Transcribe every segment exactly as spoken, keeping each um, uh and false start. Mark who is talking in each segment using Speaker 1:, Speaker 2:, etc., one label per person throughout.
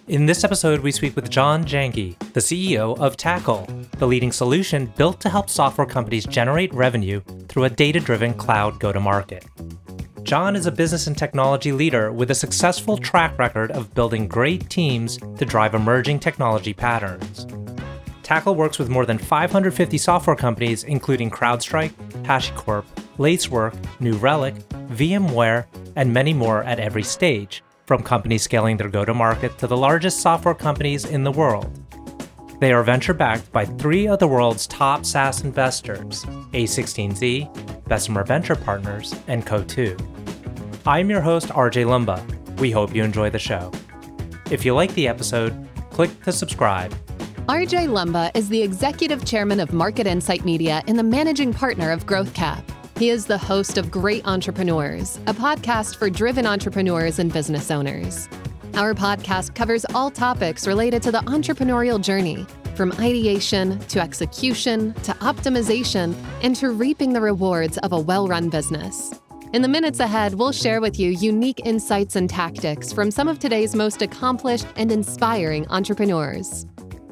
Speaker 1: In this episode, we speak with John Janke, the C E O of Tackle, the leading solution built to help software companies generate revenue through a data-driven cloud go-to-market. John is a business and technology leader with a successful track record of building great teams to drive emerging technology patterns. Tackle works with more than five hundred fifty software companies, including CrowdStrike, HashiCorp, Lacework, New Relic, VMware, and many more at every stage, from companies scaling their go-to-market to the largest software companies in the world. They are venture-backed by three of the world's top SaaS investors, A sixteen Z, Bessemer Venture Partners, and Coatue. I'm your host, R J Lumba. We hope you enjoy the show. If you like the episode, click to subscribe.
Speaker 2: R J Lumba is the executive chairman of Market Insight Media and the managing partner of GrowthCap. He is the host of Great Entrepreneurs, a podcast for driven entrepreneurs and business owners. Our podcast covers all topics related to the entrepreneurial journey, from ideation to execution to optimization and to reaping the rewards of a well-run business. In the minutes ahead, we'll share with you unique insights and tactics from some of today's most accomplished and inspiring entrepreneurs.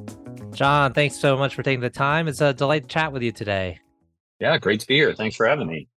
Speaker 1: John, thanks so much for taking the time. It's a delight to chat with you today.
Speaker 3: Yeah, great to be here. Thanks for having me.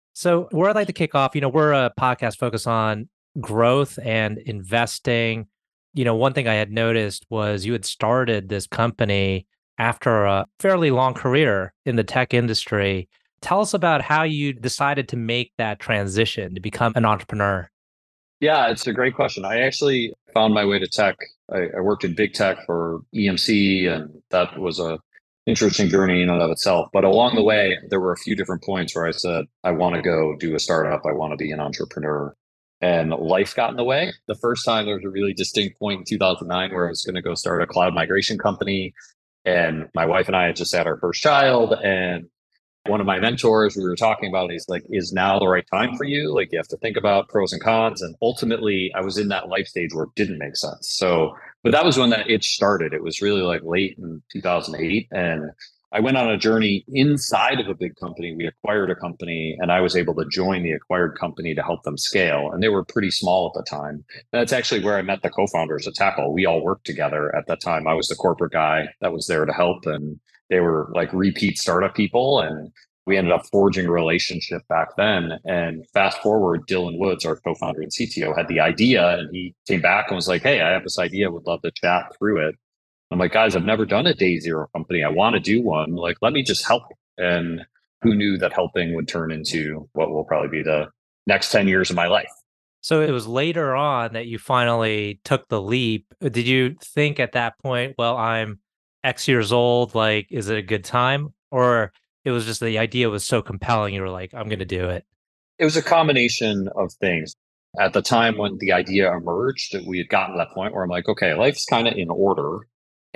Speaker 1: So where I'd like to kick off, you know, we're a podcast focused on growth and investing. You know, one thing I had noticed was you had started this company after a fairly long career in the tech industry. Tell us about how you decided to make that transition to become an entrepreneur.
Speaker 3: Yeah, it's a great question. I actually found my way to tech. I, I worked in big tech for E M C, and that was a interesting journey in and of itself. But along the way, there were a few different points where I said, I want to go do a startup. I want to be an entrepreneur. And life got in the way. The first time there was a really distinct point in two thousand nine where I was going to go start a cloud migration company. And my wife and I had just had our first child. And one of my mentors, we were talking about, he's like, is now the right time for you? Like, you have to think about pros and cons. And ultimately, I was in that life stage where it didn't make sense. So, but that was when that itch started. It was really like late in two thousand eight. And I went on a journey inside of a big company. We acquired a company, and I was able to join the acquired company to help them scale. And they were pretty small at the time. And that's actually where I met the co-founders of Tackle. We all worked together at that time. I was the corporate guy that was there to help, and they were like repeat startup people. And we ended up forging a relationship back then. And fast forward, Dylan Woods, our co-founder and C T O, had the idea, and he came back and was like, hey, I have this idea. Would love to chat through it. I'm like, guys, I've never done a day zero company. I want to do one. Like, let me just help. And who knew that helping would turn into what will probably be the next ten years of my life.
Speaker 1: So it was later on that you finally took the leap. Did you think at that point, well, I'm X years old, like, is it a good time? Or it was just the idea was so compelling, you were like, I'm going to do it?
Speaker 3: It was a combination of things. At the time when the idea emerged, we had gotten to that point where I'm like, okay, life's kind of in order.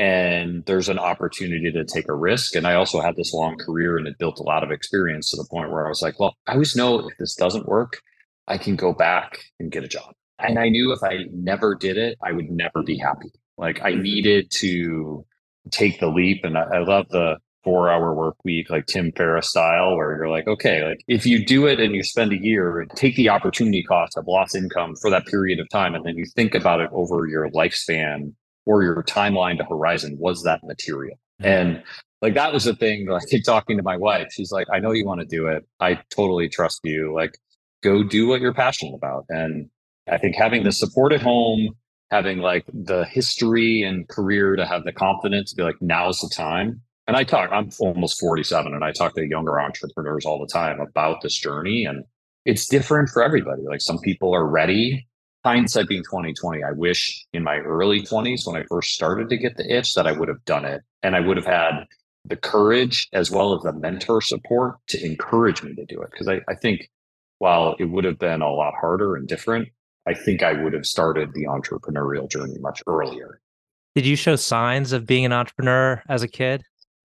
Speaker 3: And there's an opportunity to take a risk. And I also had this long career and it built a lot of experience to the point where I was like, well, I always know if this doesn't work, I can go back and get a job. And I knew if I never did it, I would never be happy. Like, I needed to take the leap. And I, I love the four hour work week, like Tim Ferriss style, where you're like, okay, like if you do it and you spend a year, take the opportunity cost of lost income for that period of time. And then you think about it over your lifespan or your timeline to horizon, was that material? Mm-hmm. And like, that was the thing. I keep talking to my wife. She's like, I know you want to do it. I totally trust you. Like, go do what you're passionate about. And I think having the support at home, having like the history and career to have the confidence to be like, now's the time. And I talk, I'm almost forty-seven, and I talk to younger entrepreneurs all the time about this journey. And it's different for everybody. Like, some people are ready. Hindsight being twenty twenty, I wish in my early twenties, when I first started to get the itch, that I would have done it. And I would have had the courage as well as the mentor support to encourage me to do it. Because I, I think while it would have been a lot harder and different, I think I would have started the entrepreneurial journey much earlier.
Speaker 1: Did you show signs of being an entrepreneur as a kid?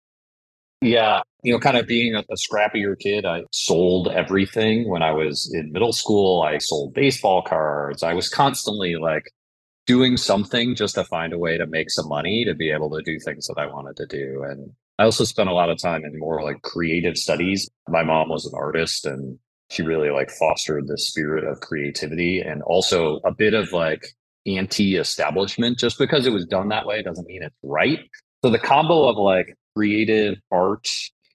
Speaker 3: Yeah, you know, kind of being a, a scrappier kid, I sold everything. When I was in middle school, I sold baseball cards. I was constantly like doing something just to find a way to make some money to be able to do things that I wanted to do. And I also spent a lot of time in more like creative studies. My mom was an artist, and she really like fostered the spirit of creativity and also a bit of like anti-establishment. Just because it was done that way doesn't mean it's right. So the combo of like creative art,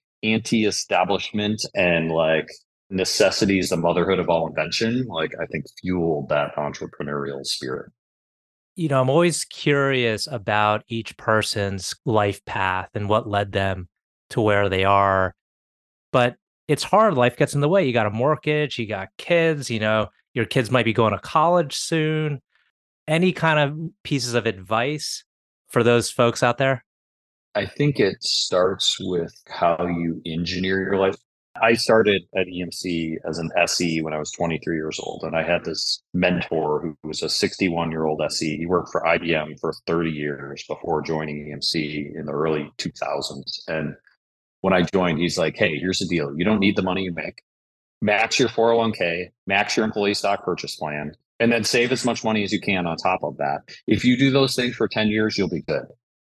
Speaker 3: anti-establishment, and like necessity is the motherhood of all invention, like I think fueled that entrepreneurial spirit.
Speaker 1: You know, I'm always curious about each person's life path and what led them to where they are. But it's hard. Life gets in the way. You got a mortgage, you got kids, you know, your kids might be going to college soon. Any kind of pieces of advice for those folks out there?
Speaker 3: I think it starts with how you engineer your life. I started at E M C as an S E when I was twenty-three years old, and I had this mentor who was a sixty-one year old S E. He worked for I B M for thirty years before joining E M C in the early two thousands. And when I joined, he's like, hey, here's the deal. You don't need the money you make. Max your four oh one k, max your employee stock purchase plan, and then save as much money as you can on top of that. If you do those things for ten years, you'll be good.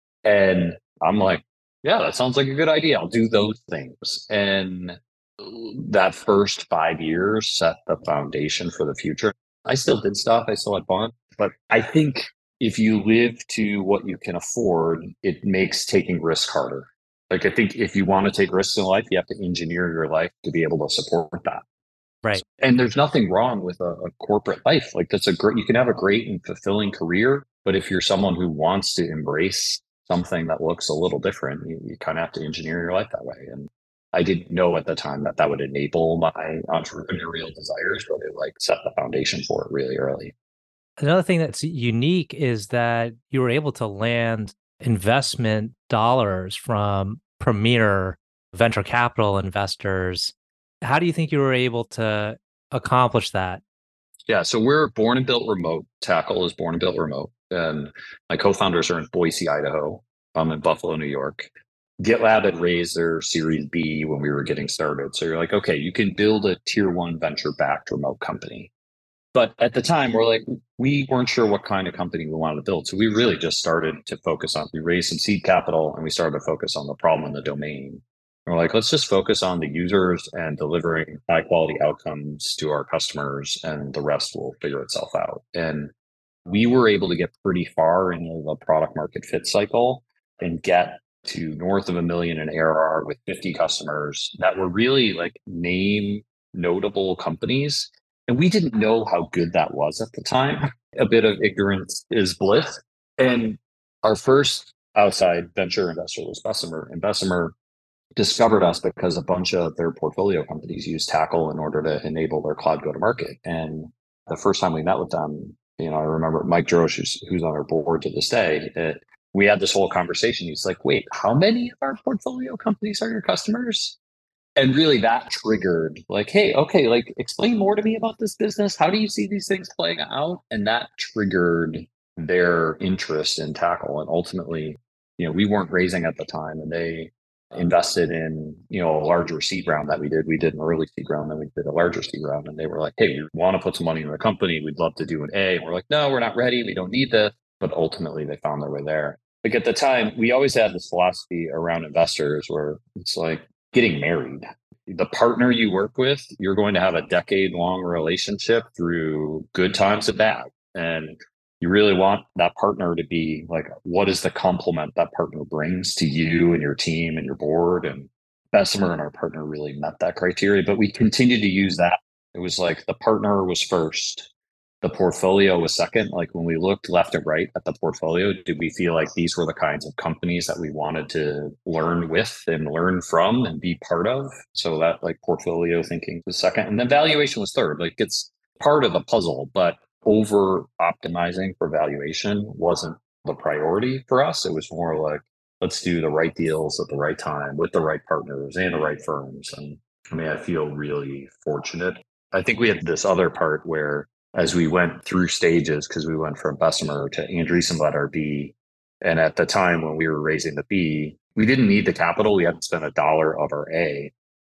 Speaker 3: And I'm like, yeah, that sounds like a good idea. I'll do those things. And that first five years set the foundation for the future. I still did stuff. I still had fun. But I think if you live to what you can afford, it makes taking risk harder. Like, I think if you want to take risks in life, you have to engineer your life to be able to support that.
Speaker 1: Right.
Speaker 3: And there's nothing wrong with a, a corporate life. Like, that's a great, you can have a great and fulfilling career. But if you're someone who wants to embrace something that looks a little different, you, you kind of have to engineer your life that way. And I didn't know at the time that that would enable my entrepreneurial desires, but it like set the foundation for it really early.
Speaker 1: Another thing that's unique is that you were able to land investment dollars from premier venture capital investors. How do you think you were able to accomplish that?
Speaker 3: Yeah, so we're born and built remote. Tackle is born and built remote. And my co-founders are in Boise, Idaho. I'm in Buffalo, New York. GitLab had raised their Series B when we were getting started. So you're like, okay, you can build a tier one venture-backed remote company. But at the time, we're like, we weren't sure what kind of company we wanted to build. So we really just started to focus on, we raised some seed capital and we started to focus on the problem in the domain. And we're like, let's just focus on the users and delivering high quality outcomes to our customers, and the rest will figure itself out. And we were able to get pretty far into the product market fit cycle and get to north of a million in A R R with fifty customers that were really like name notable companies. And we didn't know how good that was at the time. A bit of ignorance is bliss. And our first outside venture investor was Bessemer. And Bessemer discovered us because a bunch of their portfolio companies used Tackle in order to enable their cloud go-to-market. And the first time we met with them, you know, I remember Mike Drosh, who's, who's on our board to this day, it, we had this whole conversation. He's like, wait, how many of our portfolio companies are your customers? And really that triggered like, hey, okay, like explain more to me about this business. How do you see these things playing out? And that triggered their interest in Tackle. And ultimately, you know, we weren't raising at the time, and they invested in, you know, a larger seed round that we did. We did an early seed round, then we did a larger seed round. And they were like, hey, we want to put some money in the company. We'd love to do an A. And we're like, no, we're not ready. We don't need this. But ultimately they found their way there. Like at the time, we always had this philosophy around investors where it's like getting married. The partner you work with, you're going to have a decade long relationship through good times and bad. And you really want that partner to be like, what is the complement that partner brings to you and your team and your board? And Bessemer and our partner really met that criteria, but we continued to use that. It was like the partner was first. The portfolio was second. Like when we looked left and right at the portfolio, did we feel like these were the kinds of companies that we wanted to learn with and learn from and be part of? So that like portfolio thinking was second. And then valuation was third. Like it's part of the puzzle, but over optimizing for valuation wasn't the priority for us. It was more like, let's do the right deals at the right time with the right partners and the right firms. And I mean, I feel really fortunate. I think we had this other part where as we went through stages, because we went from Bessemer to Andreessen led our B. And at the time when we were raising the B, we didn't need the capital. We hadn't spent a dollar of our A,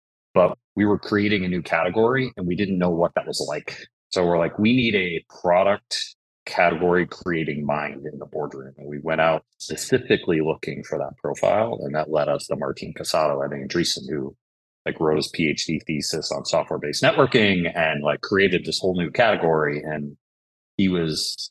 Speaker 3: but we were creating a new category and we didn't know what that was like. So we're like, we need a product category creating mind in the boardroom. And we went out specifically looking for that profile. And that led us to Martin Casado at Andreessen, who like wrote his PhD thesis on software-based networking and like created this whole new category. And he was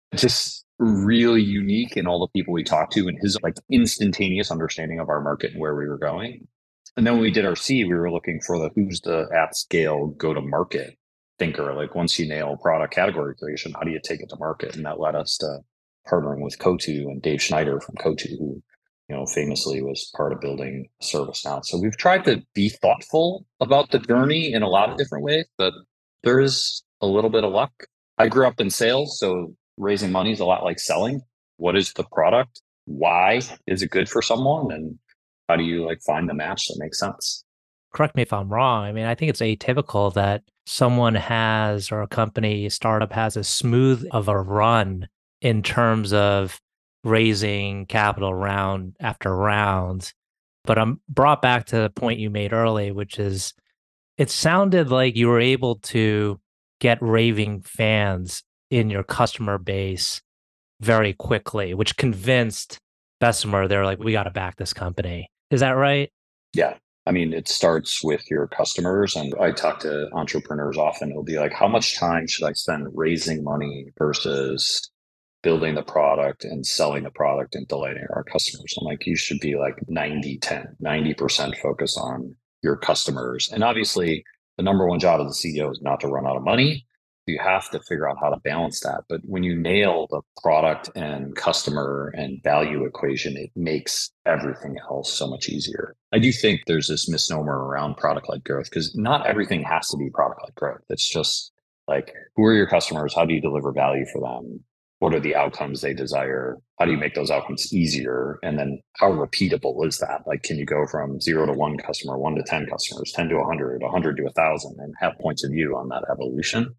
Speaker 3: just really unique in all the people we talked to and his like instantaneous understanding of our market and where we were going. And then when we did our C, we were looking for the who's the at scale go to market thinker. Like once you nail product category creation, how do you take it to market? And that led us to partnering with Cotu and Dave Schneider from Cotu, who you know famously was part of building ServiceNow. So we've tried to be thoughtful about the journey in a lot of different ways, but there is a little bit of luck. I grew up in sales, so raising money is a lot like selling. What is the product? Why is it good for someone? And how do you like find the match that makes sense?
Speaker 1: Correct me if I'm wrong. I mean, I think it's atypical that someone has, or a company, startup has as smooth of a run in terms of raising capital round after round. But I'm brought back to the point you made early, which is it sounded like you were able to get raving fans in your customer base very quickly, which convinced Bessemer, they're like, we got to back this company. Is that right?
Speaker 3: Yeah. I mean, it starts with your customers. And I talk to entrepreneurs often. It'll be like, how much time should I spend raising money versus building the product and selling the product and delighting our customers? I'm like, you should be like ninety ten, ninety percent focus on your customers. And obviously, the number one job of the C E O is not to run out of money. You have to figure out how to balance that. But when you nail the product and customer and value equation, it makes everything else so much easier. I do think there's this misnomer around product-led growth because not everything has to be product-led growth. It's just like, who are your customers? How do you deliver value for them? What are the outcomes they desire? How do you make those outcomes easier? And then how repeatable is that? Like, can you go from zero to one customer, one to ten customers, ten to one hundred, one hundred to one thousand, and have points of view on that evolution?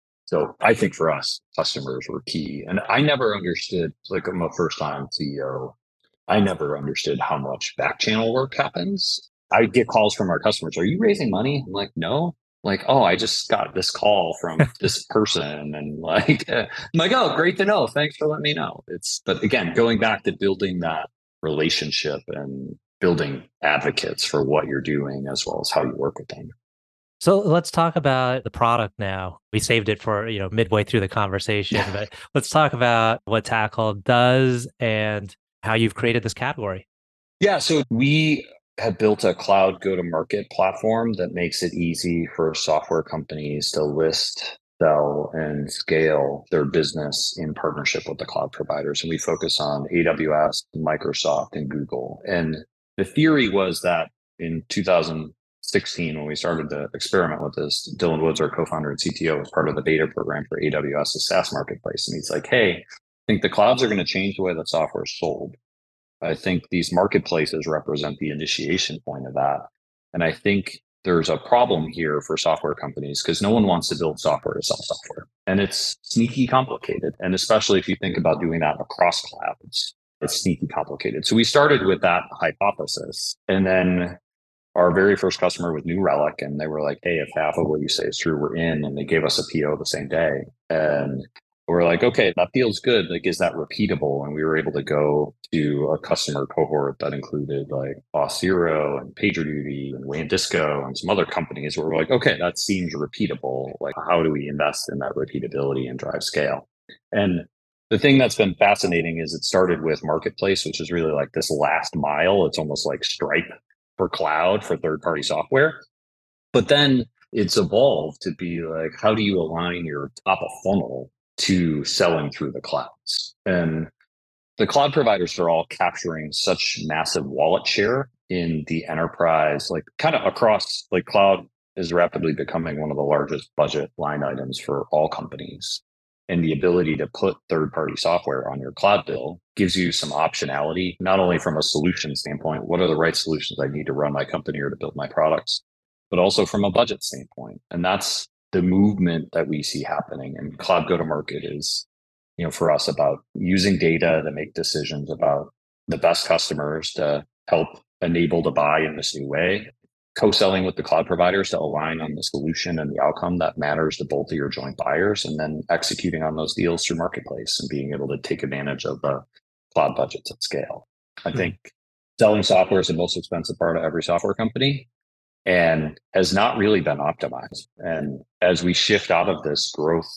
Speaker 3: So I think for us, customers were key. And I never understood, like I'm a first time C E O, I never understood how much back channel work happens. I get calls from our customers. Are you raising money? I'm like, no. Like, oh, I just got this call from this person. And like, I'm like, oh, great to know. Thanks for letting me know. It's, but again, going back to building that relationship and building advocates for what you're doing as well as how you work with them.
Speaker 1: So let's talk about the product now. We saved it for, you know, midway through the conversation, but let's talk about what Tackle does and how you've created this category.
Speaker 3: Yeah, so we have built a cloud go-to-market platform that makes it easy for software companies to list, sell, and scale their business in partnership with the cloud providers. And we focus on A W S, Microsoft, and Google. And the theory was that in two thousand sixteen, when we started to experiment with this, Dylan Woods, our co-founder and C T O, was part of the beta program for AWS's SaaS marketplace. And he's like, hey, I think the clouds are going to change the way that software is sold. I think these marketplaces represent the initiation point of that. And I think there's a problem here for software companies because no one wants to build software to sell software. And it's sneaky complicated. And especially if you think about doing that across clouds, it's sneaky complicated. So we started with that hypothesis. And then our very first customer was New Relic, and they were like, hey, if half of what you say is true, we're in. And they gave us a P O the same day. And we're like, okay, that feels good. Like, is that repeatable? And we were able to go to a customer cohort that included like Auth0 and PagerDuty and WANDisco and some other companies where we're like, okay, that seems repeatable. Like, how do we invest in that repeatability and drive scale? And the thing that's been fascinating is it started with Marketplace, which is really like this last mile. It's almost like Stripe for cloud for third-party software. But then it's evolved to be like, how do you align your top of funnel to selling through the clouds? And the cloud providers are all capturing such massive wallet share in the enterprise, like kind of across, like cloud is rapidly becoming one of the largest budget line items for all companies. And the ability to put third-party software on your cloud bill gives you some optionality, not only from a solution standpoint, what are the right solutions I need to run my company or to build my products, but also from a budget standpoint. And that's the movement that we see happening. And cloud go-to-market is, you know, for us about using data to make decisions about the best customers to help enable to buy in this new way, co-selling with the cloud providers to align on the solution and the outcome that matters to both of your joint buyers, and then executing on those deals through Marketplace and being able to take advantage of the cloud budgets at scale. I think selling software is the most expensive part of every software company and has not really been optimized. And as we shift out of this growth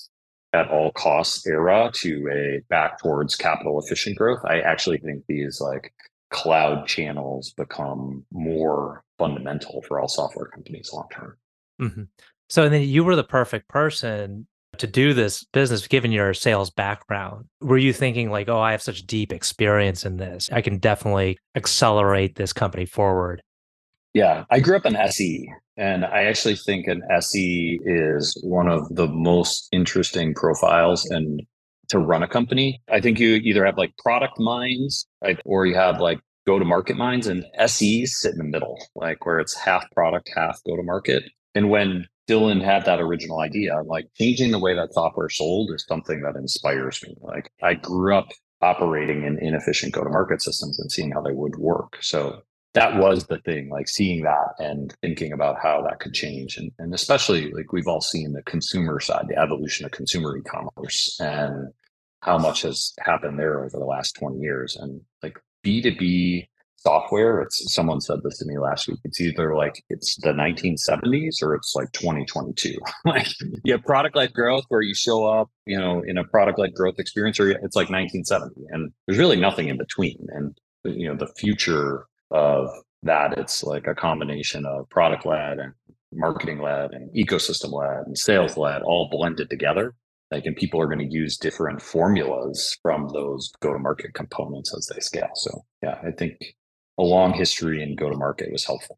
Speaker 3: at all costs era to a back towards capital efficient growth, I actually think these like cloud channels become more fundamental for all software companies long term.
Speaker 1: hmm So, and then you were the perfect person to do this business, given your sales background. Were you thinking like, oh, I have such deep experience in this, I can definitely accelerate this company forward?
Speaker 3: Yeah, I grew up in S E, and I actually think an S E is one of the most interesting profiles and to run a company. I think you either have like product minds, right, or you have like go to market minds, and S Es sit in the middle, like where it's half product, half go to market. And when Dylan had that original idea, like changing the way that software is sold is something that inspires me. Like I grew up operating in inefficient go to market systems and seeing how they would work. So that was the thing, like seeing that and thinking about how that could change. And, and especially like we've all seen the consumer side, the evolution of consumer e-commerce and how much has happened there over the last twenty years. And like B two B software, it's someone said this to me last week. It's either like it's the nineteen seventies or it's like twenty twenty-two. Like you have product led growth where you show up, you know, in a product led growth experience, or it's like nineteen seventy. And there's really nothing in between. And you know, the future of that, it's like a combination of product led and marketing led and ecosystem led and sales led all blended together. Like, and people are going to use different formulas from those go to market components as they scale. So yeah, I think a long history in go to market was helpful.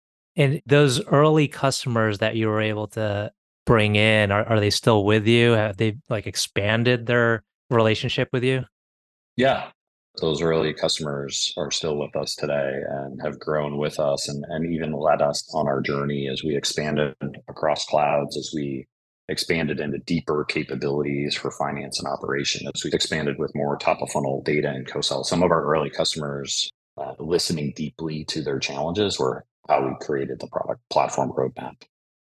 Speaker 1: And those early customers that you were able to bring in, are, are they still with you? Have they like expanded their relationship with you?
Speaker 3: Yeah. Those early customers are still with us today and have grown with us and, and even led us on our journey as we expanded across clouds, as we expanded into deeper capabilities for finance and operation, as we expanded with more top of funnel data and co-sell. Some of our early customers uh, listening deeply to their challenges were how we created the product platform roadmap.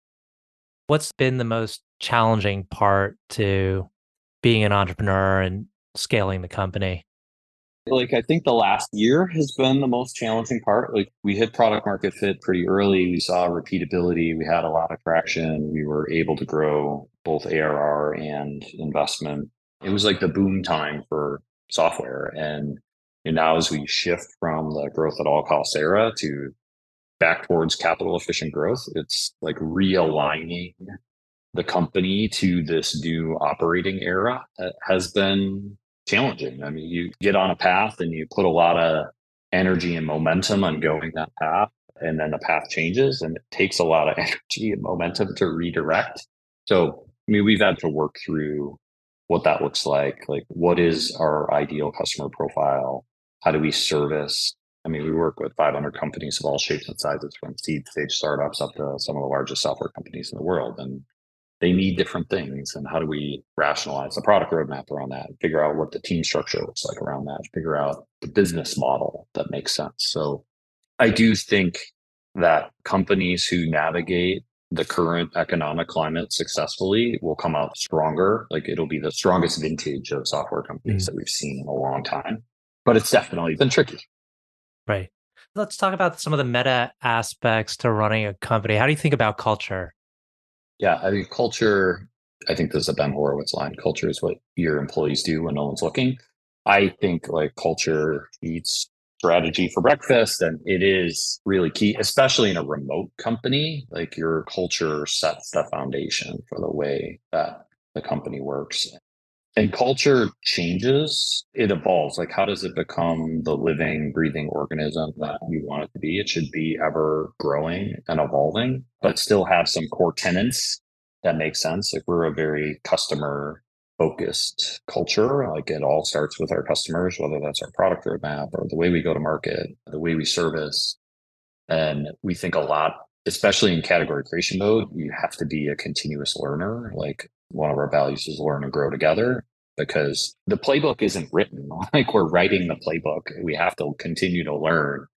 Speaker 1: What's been the most challenging part to being an entrepreneur and scaling the company?
Speaker 3: Like, I think the last year has been the most challenging part. Like, we hit product market fit pretty early. We saw repeatability. We had a lot of traction. We were able to grow both A R R and investment. It was like the boom time for software. And, and now as we shift from the growth at all costs era to back towards capital efficient growth, it's like realigning the company to this new operating era that has been challenging. I mean, you get on a path and you put a lot of energy and momentum on going that path, and then the path changes and it takes a lot of energy and momentum to redirect. So, I mean, we've had to work through what that looks like. Like, what is our ideal customer profile? How do we service? I mean, we work with five hundred companies of all shapes and sizes, from seed stage startups up to some of the largest software companies in the world. And they need different things. And how do we rationalize the product roadmap around that, figure out what the team structure looks like around that, figure out the business model that makes sense. So I do think that companies who navigate the current economic climate successfully will come out stronger. Like, it'll be the strongest vintage of software companies mm. that we've seen in a long time. But it's definitely been tricky.
Speaker 1: Right. Let's talk about some of the meta aspects to running a company. How do you think about culture?
Speaker 3: Yeah, I mean, culture, I think this is a Ben Horowitz line. Culture is what your employees do when no one's looking. I think like culture eats strategy for breakfast, and it is really key, especially in a remote company. Like, your culture sets the foundation for the way that the company works. And culture changes, it evolves. Like, how does it become the living, breathing organism that you want it to be? It should be ever growing and evolving, but still have some core tenets that make sense. Like, we're a very customer focused culture. Like, it all starts with our customers, whether that's our product roadmap or the way we go to market, the way we service. And we think a lot, especially in category creation mode, you have to be a continuous learner. Like, one of our values is learn and grow together, because the playbook isn't written. Like, we're writing the playbook. We have to continue to learn,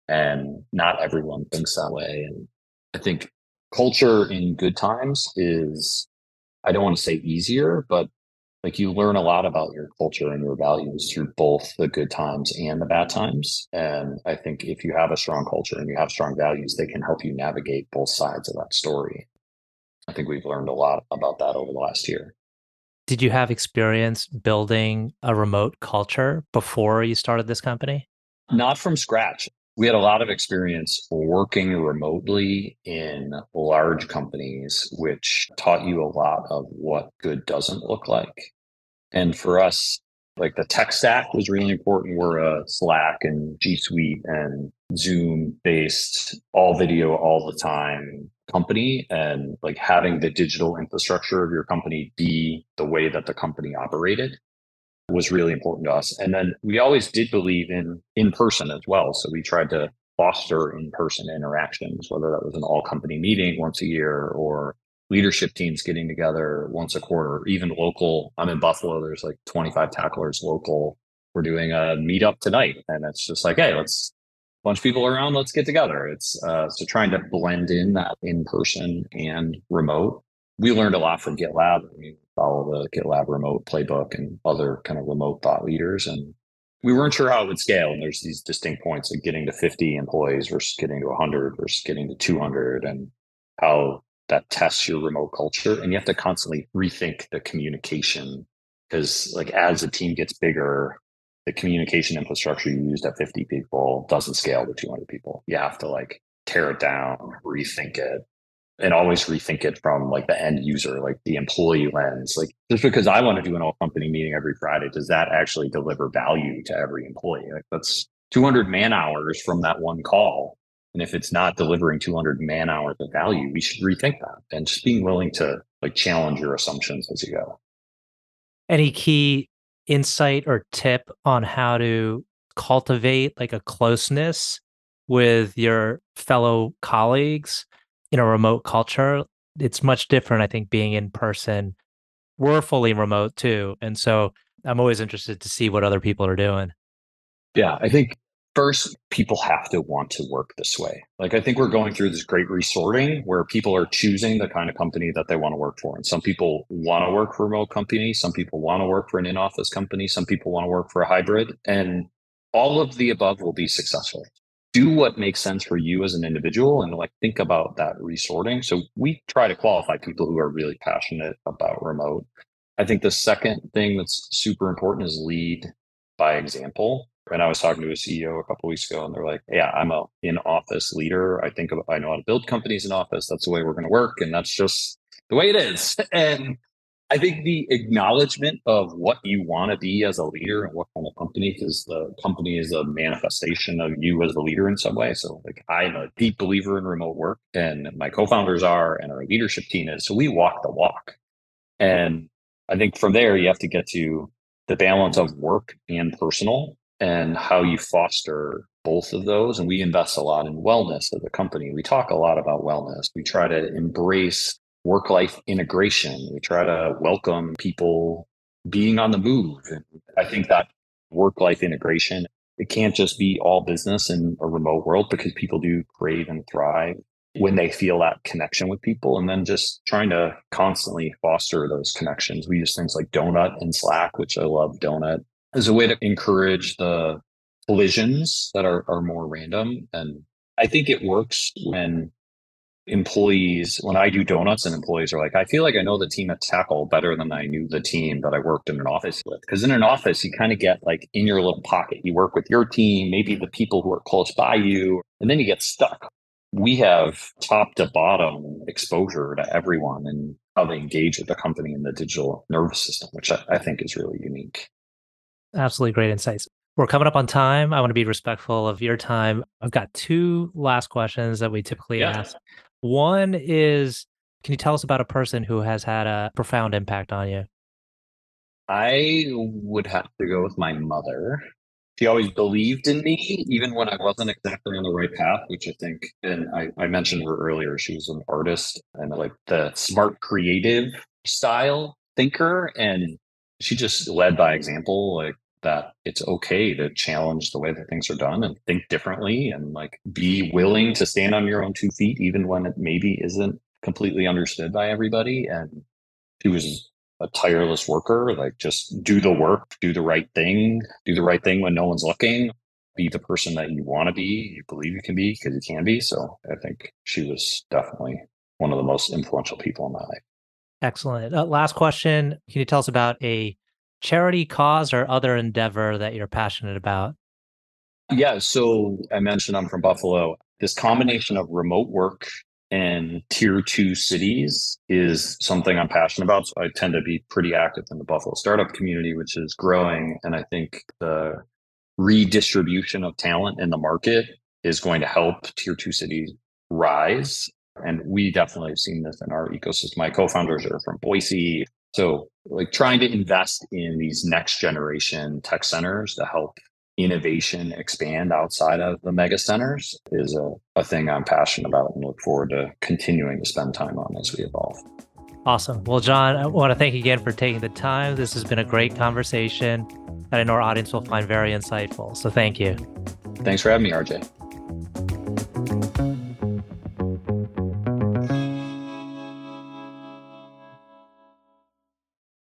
Speaker 3: and not everyone thinks that way. And I think culture in good times is, I don't want to say easier, but like, you learn a lot about your culture and your values through both the good times and the bad times. And I think if you have a strong culture and you have strong values, they can help you navigate both sides of that story. I think we've learned a lot about that over the last year.
Speaker 1: Did you have experience building a remote culture before you started this company?
Speaker 3: Not from scratch. We had a lot of experience working remotely in large companies, which taught you a lot of what good doesn't look like. And for us, like the tech stack was really important. We're a Slack and G Suite and Zoom based, all video all the time company. And like having the digital infrastructure of your company be the way that the company operated was really important to us. And then we always did believe in in person as well. So we tried to foster in person interactions, whether that was an all company meeting once a year or leadership teams getting together once a quarter, even local. I'm in Buffalo. There's like twenty-five tacklers local. We're doing a meetup tonight. And it's just like, hey, let's bunch of people around, let's get together. It's uh, so trying to blend in that in person and remote. We learned a lot from GitLab. I mean, follow the GitLab remote playbook and other kind of remote thought leaders. And we weren't sure how it would scale. And there's these distinct points of getting to fifty employees versus getting to one hundred versus getting to two hundred and how that tests your remote culture. And you have to constantly rethink the communication because like as a team gets bigger, the communication infrastructure you used at fifty people doesn't scale to two hundred people. You have to like tear it down, rethink it, and always rethink it from like the end user, like the employee lens. Like just because I want to do an all company meeting every Friday, does that actually deliver value to every employee? Like that's two hundred man hours from that one call. And if it's not delivering two hundred man hours of value, we should rethink that and just being willing to like challenge your assumptions as you go.
Speaker 1: Any key insight or tip on how to cultivate like a closeness with your fellow colleagues in a remote culture? It's much different, I think, being in person. We're fully remote too. And so I'm always interested to see what other people are doing.
Speaker 3: Yeah, I think first, people have to want to work this way. Like, I think we're going through this great resorting where people are choosing the kind of company that they want to work for. And some people want to work for a remote company. Some people want to work for an in-office company. Some people want to work for a hybrid. And all of the above will be successful. Do what makes sense for you as an individual and like think about that resorting. So we try to qualify people who are really passionate about remote. I think the second thing that's super important is lead by example. And I was talking to a C E O a couple of weeks ago, and they're like, "Yeah, I'm a in-office leader. I think of, I know how to build companies in office. That's the way we're going to work, and that's just the way it is." And I think the acknowledgement of what you want to be as a leader and what kind of company, because the company is a manifestation of you as a leader in some way. So, like, I'm a deep believer in remote work, and my co-founders are, and our leadership team is. So we walk the walk, and I think from there you have to get to the balance of work and personal, and how you foster both of those. And we invest a lot in wellness as a company. We talk a lot about wellness. We try to embrace work-life integration. We try to welcome people being on the move. And I think that work-life integration, it can't just be all business in a remote world because people do crave and thrive when they feel that connection with people. And then just trying to constantly foster those connections. We use things like Donut and Slack, which I love Donut, as a way to encourage the collisions that are, are more random. And I think it works when employees, when I do donuts and employees are like, I feel like I know the team at Tackle better than I knew the team that I worked in an office with. Because in an office, you kind of get like in your little pocket. You work with your team, maybe the people who are close by you, and then you get stuck. We have top to bottom exposure to everyone and how they engage with the company and the digital nervous system, which I, I think is really unique.
Speaker 1: Absolutely great insights. We're coming up on time. I want to be respectful of your time. I've got two last questions that we typically
Speaker 3: Yeah.
Speaker 1: ask. One is, can you tell us about a person who has had a profound impact on you?
Speaker 3: I would have to go with my mother. She always believed in me, even when I wasn't exactly on the right path, which I think, and I, I mentioned her earlier, she was an artist and like the smart creative style thinker. And she just led by example, like that it's okay to challenge the way that things are done and think differently and like be willing to stand on your own two feet, even when it maybe isn't completely understood by everybody. And she was a tireless worker, like just do the work, do the right thing, do the right thing when no one's looking, be the person that you want to be, you believe you can be because you can be. So I think she was definitely one of the most influential people in my life.
Speaker 1: Excellent. Uh, last question. Can you tell us about a charity cause or other endeavor that you're passionate about?
Speaker 3: Yeah. So I mentioned I'm from Buffalo. This combination of remote work and tier two cities is something I'm passionate about. So I tend to be pretty active in the Buffalo startup community, which is growing. And I think the redistribution of talent in the market is going to help tier two cities rise. And we definitely have seen this in our ecosystem. My co-founders are from Boise. So like trying to invest in these next generation tech centers to help innovation expand outside of the mega centers is a, a thing I'm passionate about and look forward to continuing to spend time on as we evolve.
Speaker 1: Awesome. Well, John, I want to thank you again for taking the time. This has been a great conversation that I know our audience will find very insightful. So thank you.
Speaker 3: Thanks for having me, R J.